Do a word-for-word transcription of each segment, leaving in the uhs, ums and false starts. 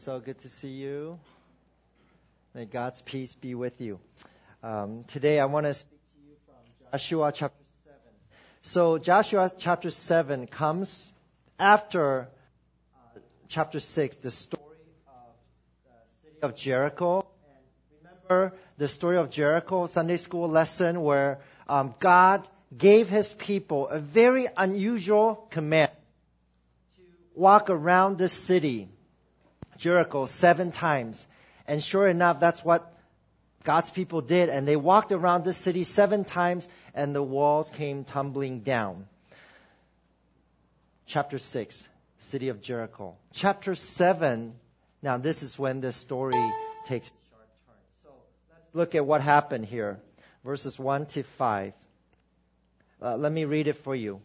so good to see you. May God's peace be with you. Um, today I want to speak to you from Joshua chapter seven. So Joshua chapter seven comes after uh, chapter six, the story of the city of Jericho. And remember the story of Jericho, Sunday school lesson, where um, God gave His people a very unusual command to walk around the city, Jericho, seven times. And sure enough, that's what God's people did. And they walked around the city seven times, and the walls came tumbling down. Chapter six, city of Jericho. Chapter seven, now this is when the story takes a sharp turn. So let's look at what happened here. Verses one to five. Uh, let me read it for you.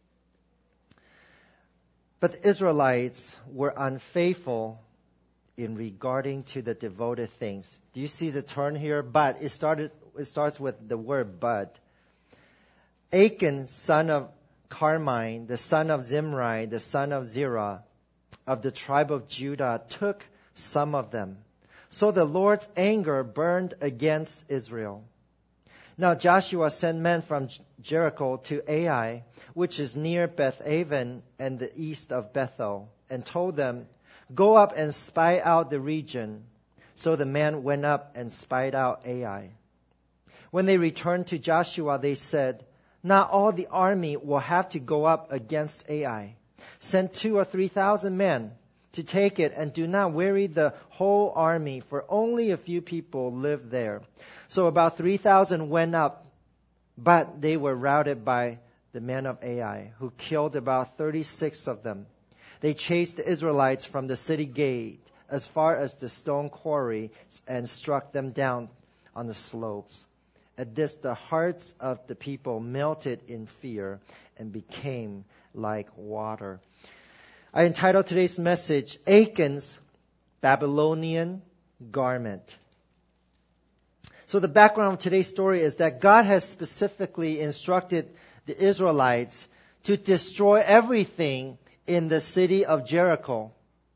But the Israelites were unfaithful in regarding to the devoted things. Do you see the turn here? But it started. It starts with the word but. Achan, son of Carmi, the son of Zimri, the son of Zerah, of the tribe of Judah, took some of them. So the Lord's anger burned against Israel. Now Joshua sent men from Jericho to Ai, which is near Beth-aven and the east of Bethel, and told them, "Go up and spy out the region." So the men went up and spied out Ai. When they returned to Joshua, they said, "Not all the army will have to go up against Ai. Send two or three thousand men to take it, and do not weary the whole army, for only a few people live there." So about three thousand went up, but they were routed by the men of Ai, who killed about thirty-six of them. They chased the Israelites from the city gate as far as the stone quarry and struck them down on the slopes. At this, the hearts of the people melted in fear and became like water. I entitled today's message, Achan's Babylonian Garment. So the background of today's story is that God has specifically instructed the Israelites to destroy everything in the city of Jericho.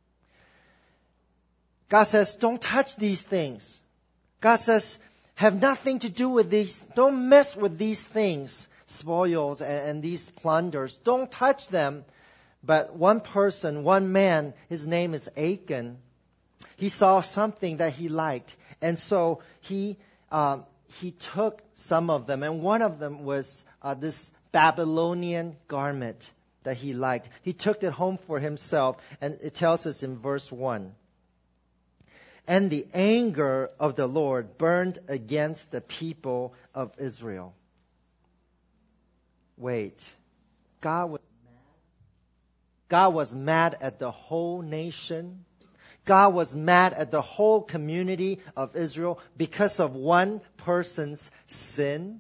God says, don't touch these things. God says, have nothing to do with these. Don't mess with these things, spoils and, and these plunders. Don't touch them. But one person, one man, his name is Achan. He saw something that he liked. And so he um, he took some of them. And one of them was uh, this Babylonian garment that he liked. He took it home for himself. And it tells us in verse one. And the anger of the Lord burned against the people of Israel. Wait. God was God was mad at the whole nation. God was mad at the whole community of Israel because of one person's sin.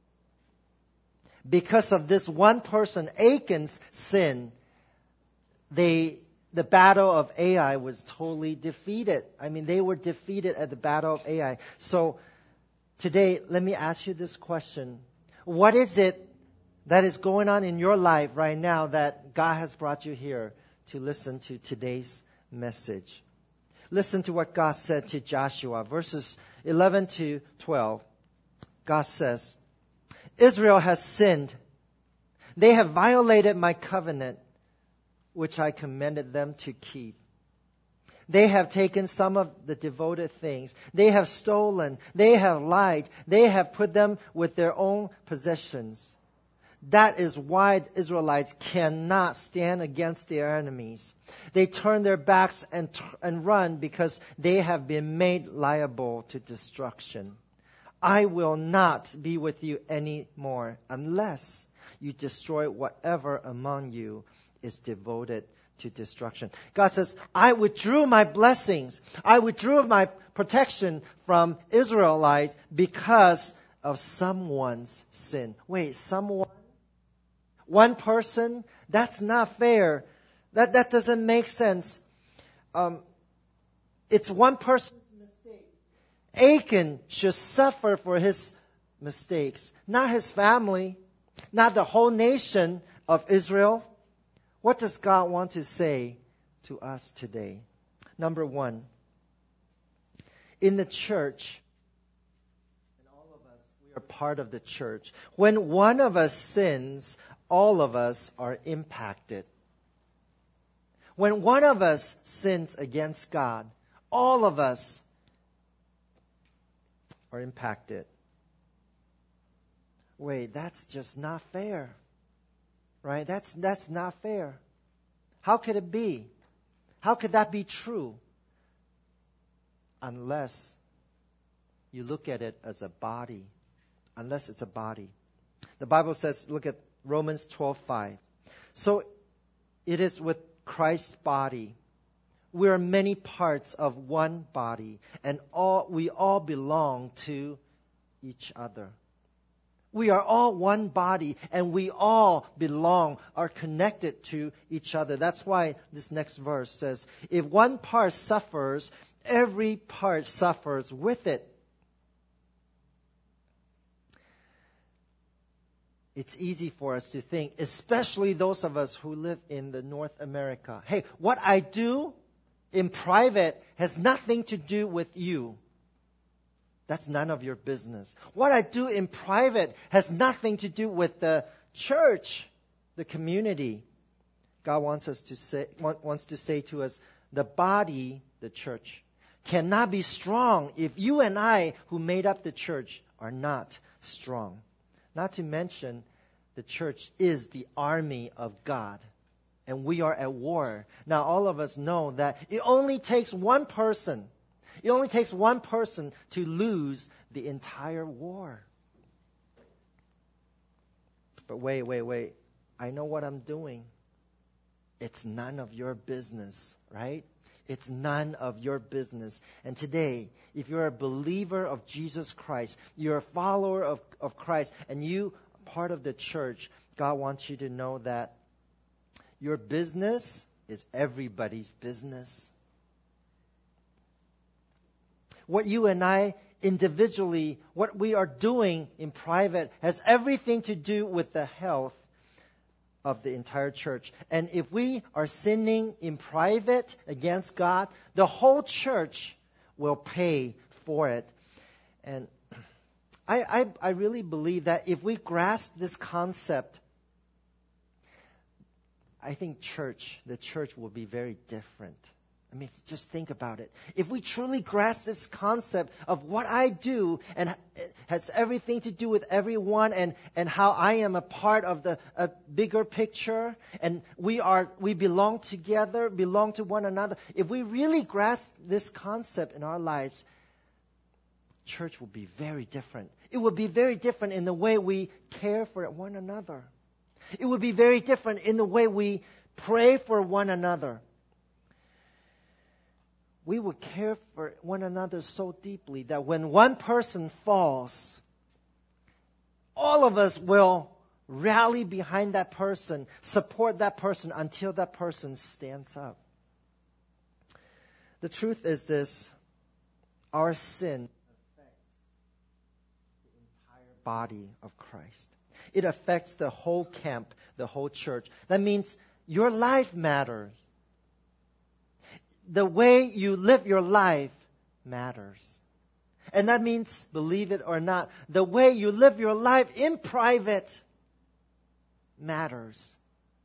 Because of this one person, Achan's sin, they, the battle of Ai was totally defeated. I mean, they were defeated at the battle of Ai. So today, let me ask you this question. What is it that is going on in your life right now that God has brought you here to listen to today's message? Listen to what God said to Joshua. Verses eleven to twelve. God says, Israel has sinned. They have violated my covenant, which I commanded them to keep. They have taken some of the devoted things. They have stolen. They have lied. They have put them with their own possessions. That is why the Israelites cannot stand against their enemies. They turn their backs and, and run because they have been made liable to destruction. I will not be with you anymore unless you destroy whatever among you is devoted to destruction. God says, I withdrew my blessings. I withdrew my protection from Israelites because of someone's sin. Wait, someone? One person? That's not fair. That that doesn't make sense. Um, it's one person's mistake. Achan should suffer for his mistakes, not his family, not the whole nation of Israel. What does God want to say to us today? Number one, in the church, and all of us, we are part of the church. When one of us sins, all of us are impacted. When one of us sins against God, all of us are impacted. Wait, that's just not fair. Right? That's that's not fair. How could it be? How could that be true? Unless you look at it as a body. Unless it's a body. The Bible says, look at Romans twelve five. So it is with Christ's body. We are many parts of one body, and all we all belong to each other. We are all one body, and we all belong, are connected to each other. That's why this next verse says, if one part suffers, every part suffers with it. It's easy for us to think, especially those of us who live in the North America. Hey, what I do in private has nothing to do with you. That's none of your business. What I do in private has nothing to do with the church, the community. God wants us to say, wants to say to us, the body, the church, cannot be strong if you and I, who made up the church, are not strong. Not to mention, the church is the army of God. And we are at war. Now, all of us know that it only takes one person. It only takes one person to lose the entire war. But wait, wait, wait. I know what I'm doing. It's none of your business, right? It's none of your business. And today, if you're a believer of Jesus Christ, you're a follower of, of Christ, and you are part of the church, God wants you to know that your business is everybody's business. What you and I individually, what we are doing in private, has everything to do with the health of the entire church. And if we are sinning in private against God, the whole church will pay for it. And I, I, I really believe that if we grasp this concept, I think church, the church will be very different. I mean, just think about it. If we truly grasp this concept of what I do and it has everything to do with everyone and, and how I am a part of the a bigger picture and we are we belong together, belong to one another. If we really grasp this concept in our lives, church will be very different. It will be very different in the way we care for one another. It will be very different in the way we pray for one another. We will care for one another so deeply that when one person falls, all of us will rally behind that person, support that person until that person stands up. The truth is this, our sin affects the entire body of Christ. It affects the whole camp, the whole church. That means your life matters. The way you live your life matters. And that means, believe it or not, the way you live your life in private matters.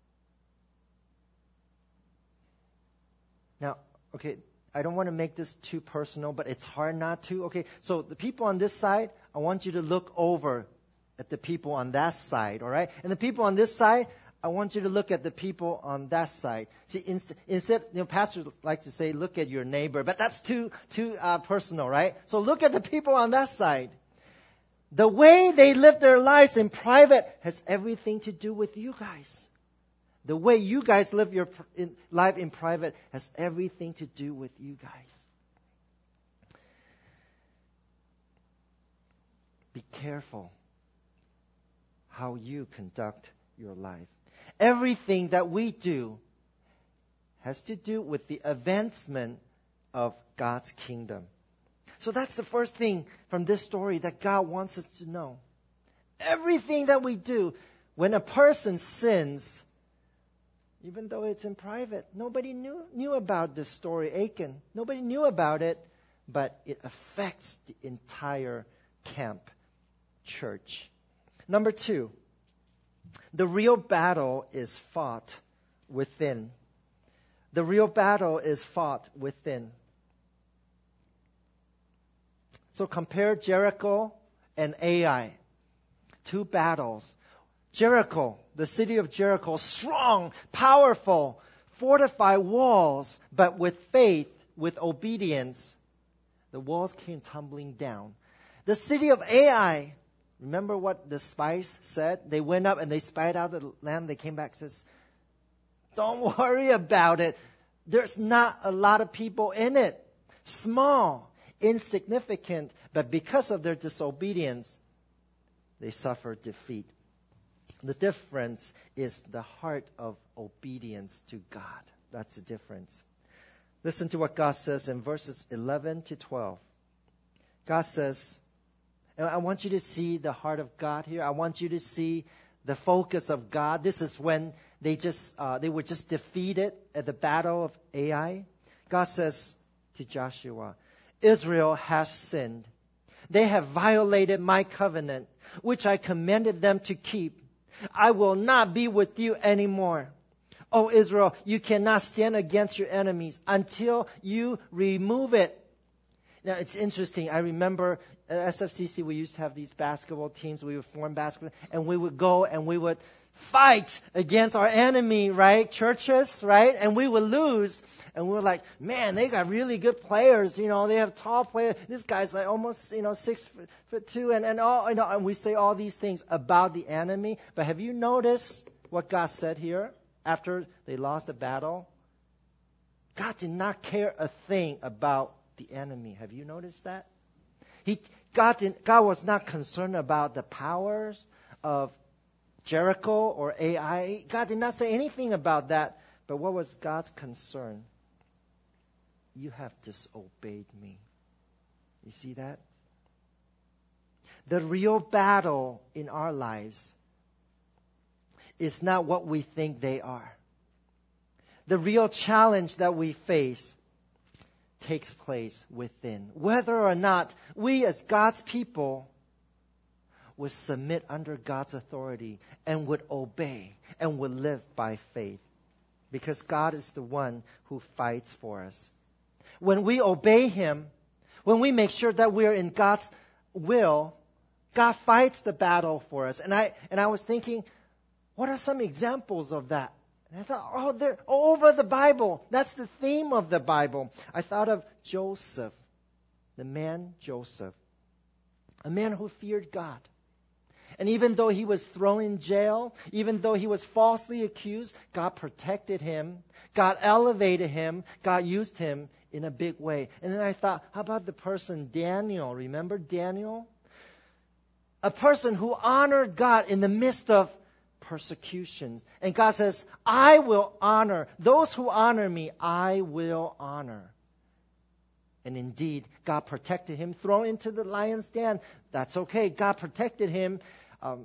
Now, okay, I don't want to make this too personal, but it's hard not to. Okay, so the people on this side, I want you to look over at the people on that side, all right? And the people on this side, I want you to look at the people on that side. See, inst- instead, you know, pastors like to say, look at your neighbor, but that's too too uh, personal, right? So look at the people on that side. The way they live their lives in private has everything to do with you guys. The way you guys live your pr- in, life in private has everything to do with you guys. Be careful how you conduct your life. Everything that we do has to do with the advancement of God's kingdom. So that's the first thing from this story that God wants us to know. Everything that we do, when a person sins, even though it's in private. Nobody knew, knew about this story, Achan. Nobody knew about it, but it affects the entire camp church. Number two, the real battle is fought within. The real battle is fought within. So compare Jericho and Ai. Two battles. Jericho, the city of Jericho, strong, powerful, fortified walls, but with faith, with obedience, the walls came tumbling down. The city of Ai, remember what the spies said? They went up and they spied out the land. They came back and says, don't worry about it. There's not a lot of people in it. Small, insignificant, but because of their disobedience, they suffered defeat. The difference is the heart of obedience to God. That's the difference. Listen to what God says in verses eleven to twelve. God says, and I want you to see the heart of God here. I want you to see the focus of God. This is when they just uh, they were just defeated at the battle of Ai. God says to Joshua, Israel has sinned. They have violated my covenant, which I commanded them to keep. I will not be with you anymore. O Israel, you cannot stand against your enemies until you remove it. Now, it's interesting. I remember at S F C C, we used to have these basketball teams. We would form basketball, and we would go and we would fight against our enemy, right? Churches, right? And we would lose. And we were like, man, they got really good players. You know, they have tall players. This guy's like almost, you know, six foot, foot two. And, and, all, you know, and we say all these things about the enemy. But have you noticed what God said here after they lost the battle? God did not care a thing about the enemy. Have you noticed that? He, God, did, God was not concerned about the powers of Jericho or Ai. God did not say anything about that. But what was God's concern? You have disobeyed me. You see that? The real battle in our lives is not what we think they are. The real challenge that we face takes place within. Whether or not we as God's people would submit under God's authority and would obey and would live by faith. Because God is the one who fights for us. When we obey Him, when we make sure that we're in God's will, God fights the battle for us. And I and I was thinking, what are some examples of that? And I thought, oh, they're all over the Bible. That's the theme of the Bible. I thought of Joseph, the man Joseph, a man who feared God. And even though he was thrown in jail, even though he was falsely accused, God protected him. God elevated him. God used him in a big way. And then I thought, how about the person Daniel? Remember Daniel? A person who honored God in the midst of persecutions. And God says, I will honor. Those who honor me, I will honor. And indeed, God protected him, thrown into the lion's den. That's okay. God protected him, um,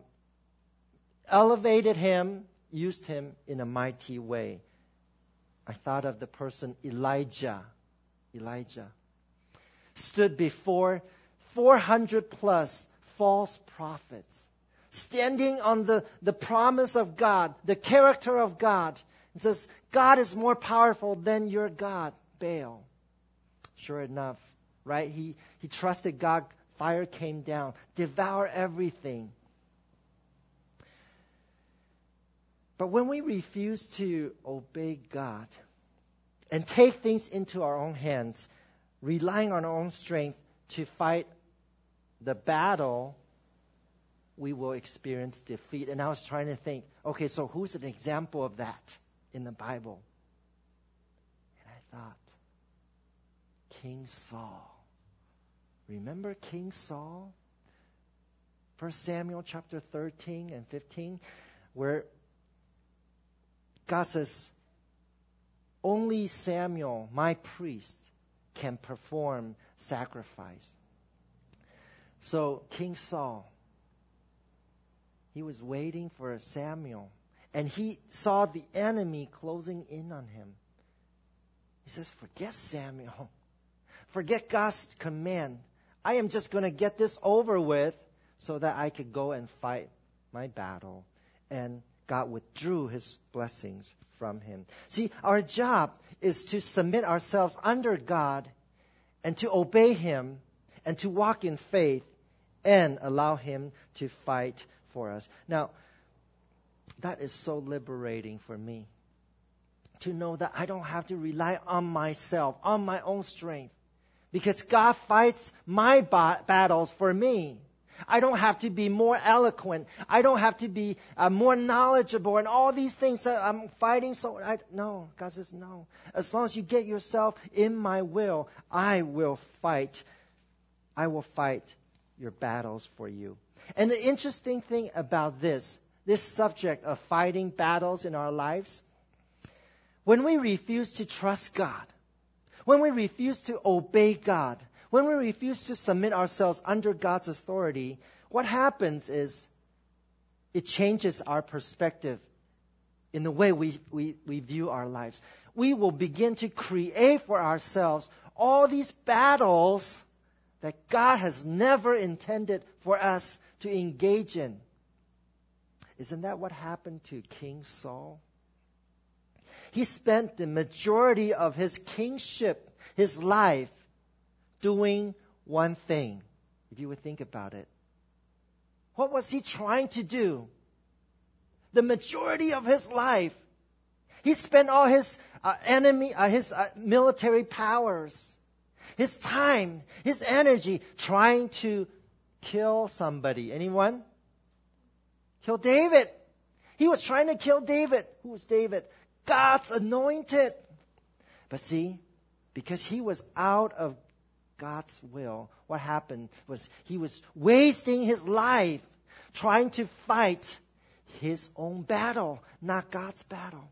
elevated him, used him in a mighty way. I thought of the person Elijah. Elijah stood before four hundred plus false prophets, standing on the, the promise of God, the character of God. It says, God is more powerful than your God, Baal. Sure enough, right? He, he trusted God. Fire came down, devour everything. But when we refuse to obey God and take things into our own hands, relying on our own strength to fight the battle, we will experience defeat. And I was trying to think, okay, so who's an example of that in the Bible? And I thought, King Saul. Remember King Saul? First Samuel chapter thirteen and fifteen, where God says, only Samuel, my priest, can perform sacrifice. So King Saul, he was waiting for Samuel. and he saw the enemy closing in on him. He says, forget Samuel. Forget God's command. I am just going to get this over with so that I could go and fight my battle. And God withdrew his blessings from him. See, our job is to submit ourselves under God and to obey him and to walk in faith and allow him to fight for us. Now, that is so liberating for me to know that I don't have to rely on myself, on my own strength, because God fights my ba- battles for me. I don't have to be more eloquent. I don't have to be uh, more knowledgeable and all these things that I'm fighting. So I, no, God says no. As long as you get yourself in my will, I will fight. I will fight your battles for you. And the interesting thing about this, this subject of fighting battles in our lives, when we refuse to trust God, when we refuse to obey God, when we refuse to submit ourselves under God's authority, what happens is it changes our perspective in the way we, we, we view our lives. We will begin to create for ourselves all these battles that God has never intended for us to engage in. Isn't that what happened to King Saul? He spent the majority of his kingship, his life, doing one thing, if you would think about it. What was he trying to do? The majority of his life, he spent all his uh, enemy, uh, his uh, military powers, his time, his energy trying to kill somebody. Anyone? Kill David. He was trying to kill David. Who was David? God's anointed. But see, because he was out of God's will, what happened was he was wasting his life trying to fight his own battle, not God's battle.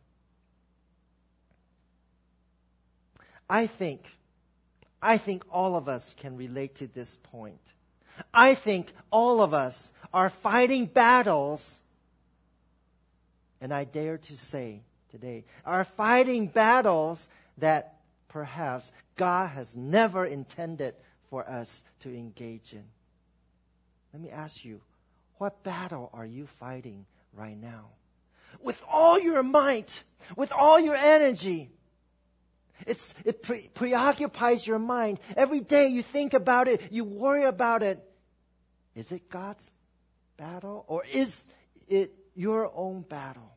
I think, I think all of us can relate to this point. I think all of us are fighting battles, and I dare to say today, are fighting battles that perhaps God has never intended for us to engage in. Let me ask you, what battle are you fighting right now? With all your might, with all your energy. It's, it pre- preoccupies your mind. Every day you think about it, you worry about it. Is it God's battle or is it your own battle?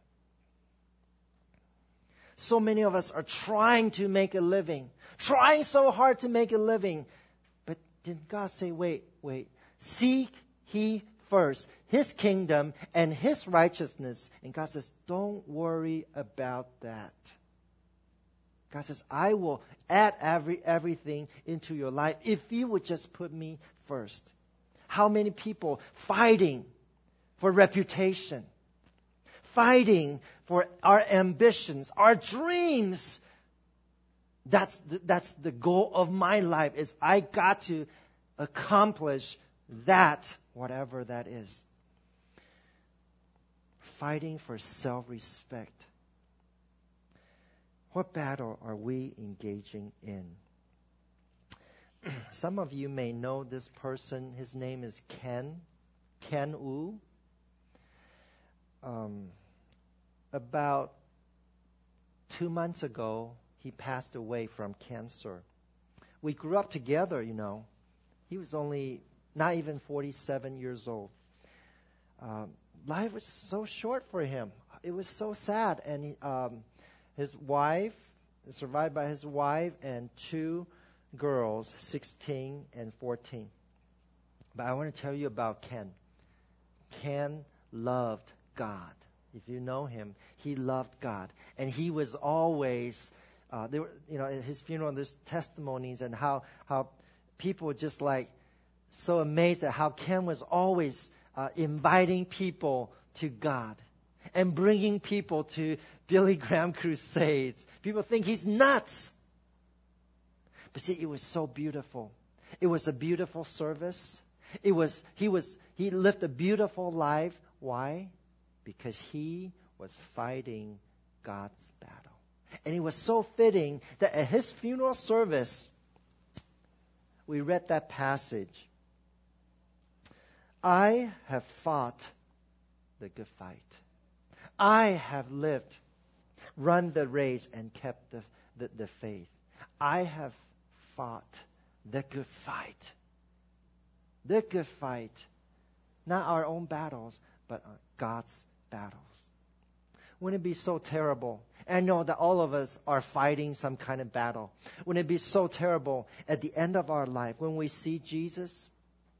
So many of us are trying to make a living, trying so hard to make a living. But did God say, wait, wait, seek ye first his kingdom and his righteousness? And God says, don't worry about that. God says, I will add every everything into your life if you would just put me first. How many people fighting for reputation? Fighting for our ambitions, our dreams. That's the, that's the goal of my life, is I got to accomplish that, whatever that is. Fighting for self-respect. What battle are we engaging in? Some of you may know this person. His name is Ken. Ken Wu. Um, about two months ago, he passed away from cancer. We grew up together, you know. He was only not even forty-seven years old. Um, life was so short for him. It was so sad. And he, um, his wife, survived by his wife and two girls, sixteen and fourteen. But I want to tell you about Ken. Ken loved God. If you know him, he loved God. And he was always, uh, there were, you know, at his funeral, there's testimonies and how, how people were just like so amazed at how Ken was always uh, inviting people to God and bringing people to Billy Graham crusades. People think he's nuts. But see, it was so beautiful. It was a beautiful service. It was, he was, he lived a beautiful life. Why? Because he was fighting God's battle. And it was so fitting that at his funeral service, we read that passage. I have fought the good fight. I have lived, run the race, and kept the, the, the faith. I have fought the good fight. The good fight. Not our own battles, but God's battles. Wouldn't it be so terrible? And I know that all of us are fighting some kind of battle. Wouldn't it be so terrible at the end of our life when we see Jesus?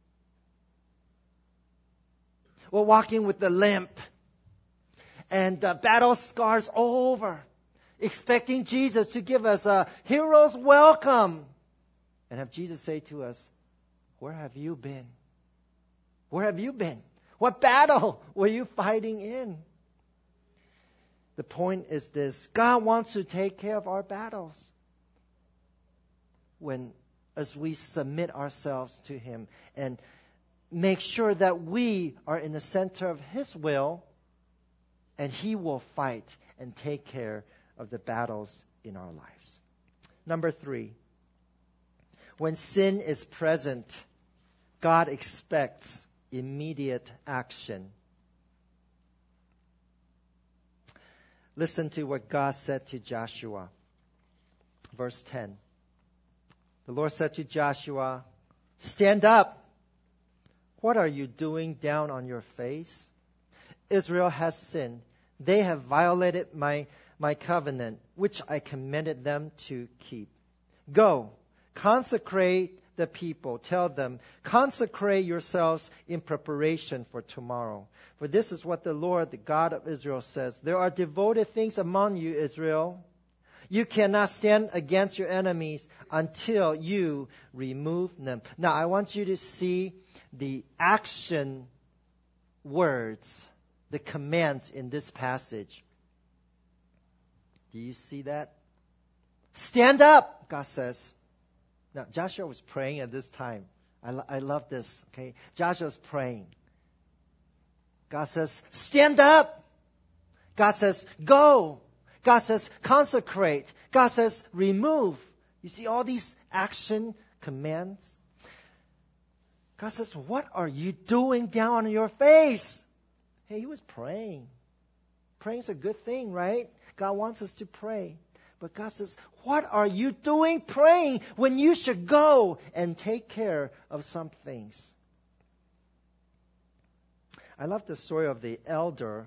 We're walking with the limp and the battle scars all over, expecting Jesus to give us a hero's welcome. And have Jesus say to us, where have you been? Where have you been? What battle were you fighting in? The point is this: God wants to take care of our battles. When, as we submit ourselves to Him and make sure that we are in the center of His will, and He will fight and take care of the battles in our lives. Number three, when sin is present, God expects immediate action. Listen to what God said to Joshua. Verse ten. The Lord said to Joshua, "Stand up. What are you doing down on your face? Israel has sinned. They have violated my, my covenant, which I commanded them to keep. Go, consecrate the people. Tell them, consecrate yourselves in preparation for tomorrow. For this is what the Lord, the God of Israel, says. There are devoted things among you, Israel. You cannot stand against your enemies until you remove them." Now, I want you to see the action words, the commands in this passage. Do you see that? Stand up, God says. Now, Joshua was praying at this time. I, lo- I love this, okay? Joshua's praying. God says, stand up. God says, go. God says, consecrate. God says, remove. You see all these action commands? God says, what are you doing down on your face? Hey, he was praying. Praying's a good thing, right? God wants us to pray. But God says, what are you doing praying when you should go and take care of some things? I love the story of the elder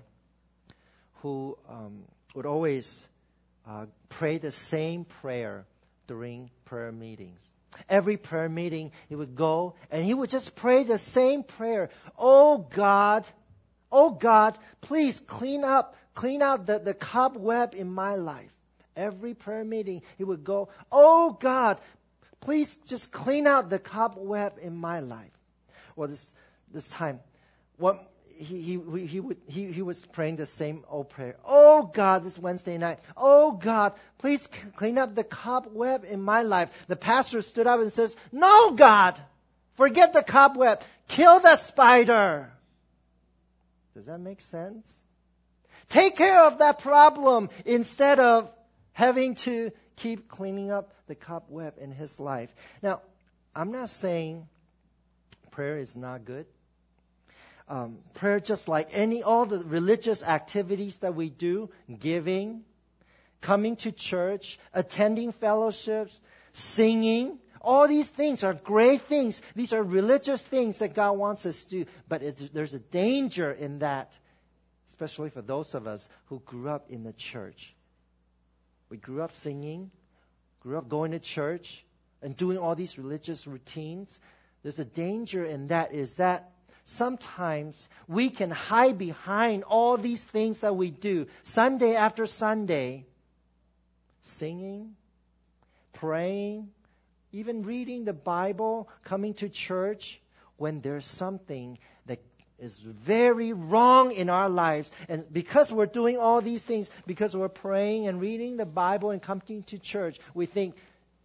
who um, would always uh, pray the same prayer during prayer meetings. Every prayer meeting, he would go and he would just pray the same prayer. Oh God, oh God, please clean up, clean out the, the cobweb in my life. Every prayer meeting, he would go, oh God, please just clean out the cobweb in my life. Well, this this time, what he he he would he he was praying the same old prayer. Oh God, this Wednesday night, oh God, please clean up the cobweb in my life. The pastor stood up and says, "No, God, forget the cobweb, kill the spider." Does that make sense? Take care of that problem instead of having to keep cleaning up the cobweb in his life. Now, I'm not saying prayer is not good. Um, prayer, just like any, all the religious activities that we do, giving, coming to church, attending fellowships, singing, all these things are great things. These are religious things that God wants us to do. But it's, there's a danger in that, especially for those of us who grew up in the church. We grew up singing, grew up going to church, and doing all these religious routines. There's a danger in that, is that sometimes we can hide behind all these things that we do, Sunday after Sunday, singing, praying, even reading the Bible, coming to church, when there's something that is very wrong in our lives. And because we're doing all these things, because we're praying and reading the Bible and coming to church, we think,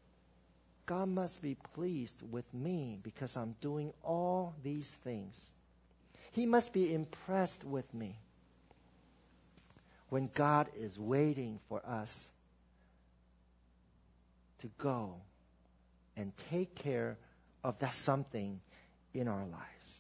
God must be pleased with me because I'm doing all these things. He must be impressed with me. when God is waiting for us to go and take care of that something in our lives.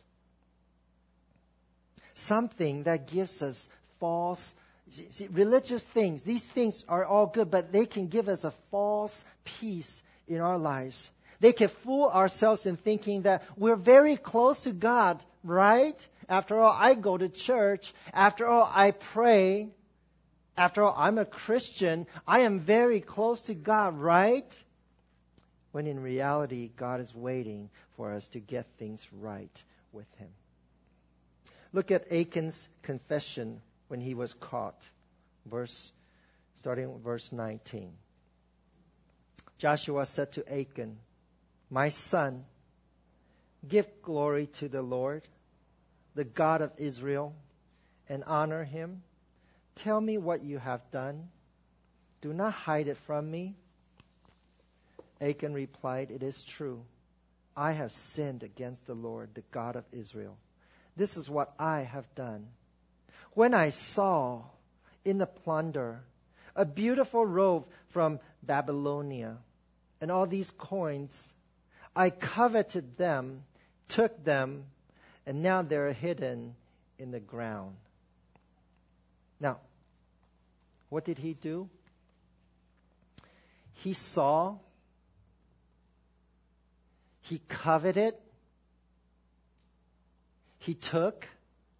Something that gives us false, see, see, religious things. These things are all good, but they can give us a false peace in our lives. They can fool ourselves in thinking that we're very close to God, right? After all, I go to church. After all, I pray. After all, I'm a Christian. I am very close to God, right? When in reality, God is waiting for us to get things right with Him. Look at Achan's confession when he was caught. Verse, starting with verse nineteen. Joshua said to Achan, "My son, give glory to the Lord, the God of Israel, and honor Him. Tell me what you have done. Do not hide it from me." Achan replied, "It is true. I have sinned against the Lord, the God of Israel. This is what I have done. When I saw in the plunder a beautiful robe from Babylonia and all these coins, I coveted them, took them, and now they're hidden in the ground." Now, what did he do? He saw, he coveted, he took,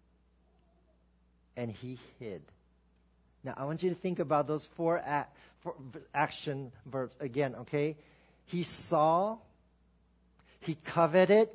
and he hid. Now, I want you to think about those four, a- four action verbs again, okay? He saw, he coveted,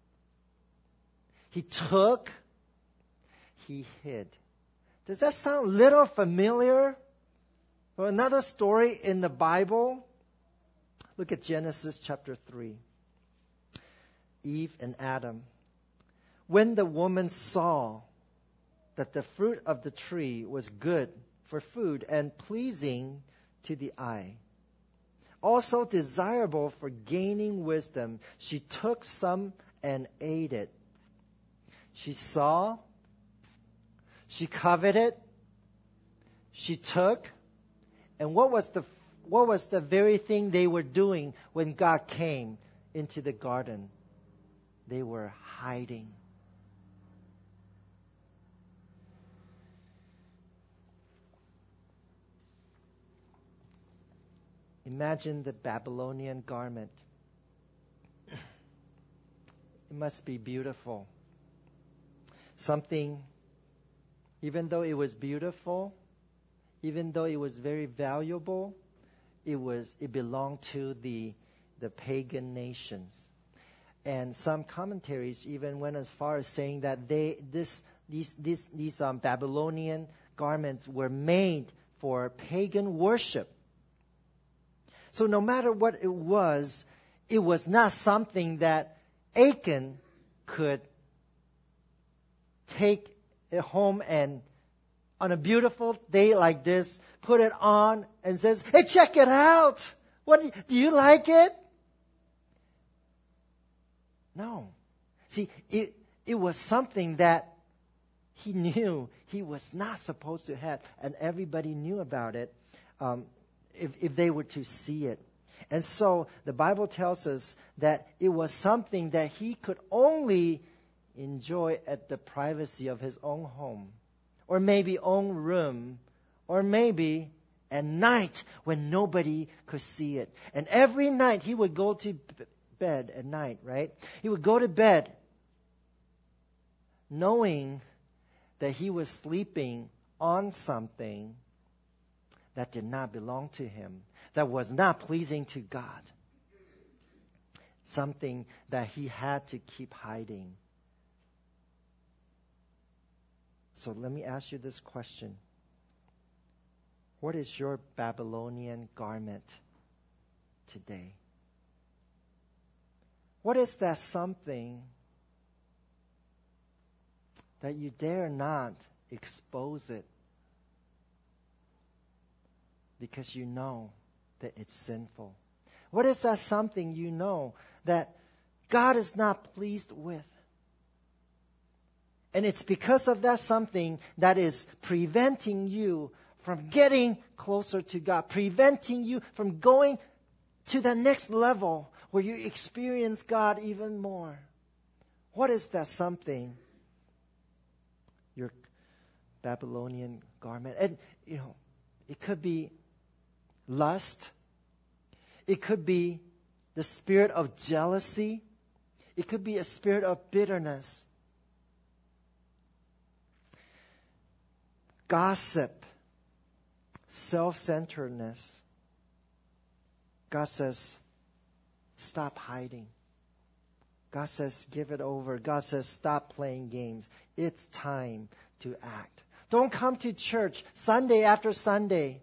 he took, he hid. Does that sound a little familiar? Well, another story in the Bible. Look at Genesis chapter three. Eve and Adam. When the woman saw that the fruit of the tree was good for food and pleasing to the eye, also desirable for gaining wisdom, she took some and ate it. She saw, she coveted, she took, and what was the what was the very thing they were doing when God came into the garden? They were hiding. Imagine the Babylonian garment. It must be beautiful. Something, even though it was beautiful, even though it was very valuable, it was it belonged to the the pagan nations. And some commentaries even went as far as saying that they this these these these um, Babylonian garments were made for pagan worship. So no matter what it was, it was not something that Achan could take it home and on a beautiful day like this, put it on and says, "Hey, check it out. What do you like it?" No. See, it it was something that he knew he was not supposed to have, and everybody knew about it um, if, if they were to see it. And so the Bible tells us that it was something that he could only enjoy at the privacy of his own home, or maybe own room, or maybe at night when nobody could see it. And every night he would go to bed at night, right? He would go to bed knowing that he was sleeping on something that did not belong to him, that was not pleasing to God. Something that he had to keep hiding. So let me ask you this question. What is your Babylonian garment today? What is that something that you dare not expose it because you know that it's sinful? What is that something you know that God is not pleased with? And it's because of that something that is preventing you from getting closer to God, preventing you from going to the next level where you experience God even more. What is that something? Your Babylonian garment. And, you know, it could be lust. It could be the spirit of jealousy. It could be a spirit of bitterness. Gossip. Self-centeredness. God says, stop hiding. God says, give it over. God says, stop playing games. It's time to act. Don't come to church Sunday after Sunday,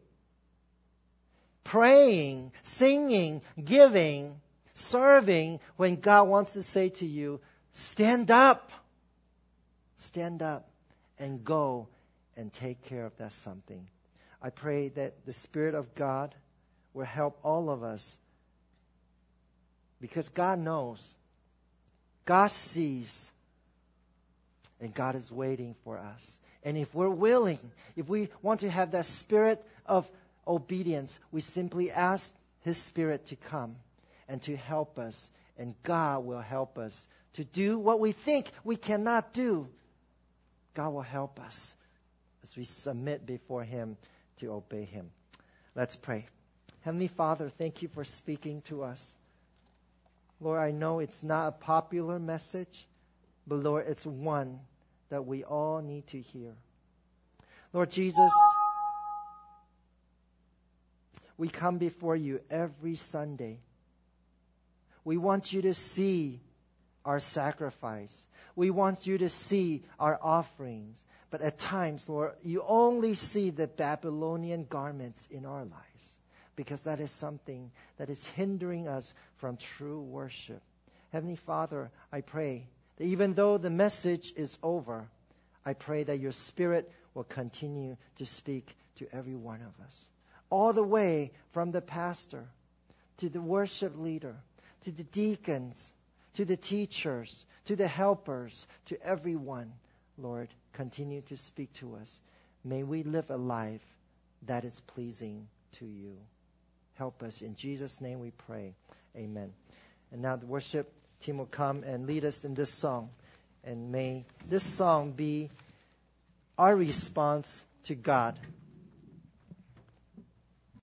praying, singing, giving, serving, when God wants to say to you, stand up. Stand up and go and take care of that something. I pray that the Spirit of God will help all of us, because God knows, God sees, and God is waiting for us. And if we're willing, if we want to have that spirit of obedience, we simply ask His Spirit to come and to help us. And God will help us to do what we think we cannot do. God will help us as we submit before Him to obey Him. Let's pray. Heavenly Father, thank you for speaking to us. Lord, I know it's not a popular message, but Lord, it's one that we all need to hear. Lord Jesus, we come before you every Sunday. We want you to see our sacrifice. We want you to see our offerings. But at times, Lord, you only see the Babylonian garments in our lives, because that is something that is hindering us from true worship. Heavenly Father, I pray that even though the message is over, I pray that your Spirit will continue to speak to every one of us. All the way from the pastor, to the worship leader, to the deacons, to the teachers, to the helpers, to everyone, Lord, continue to speak to us. May we live a life that is pleasing to you. Help us. In Jesus' name we pray. Amen. And now the worship team will come and lead us in this song. And may this song be our response to God.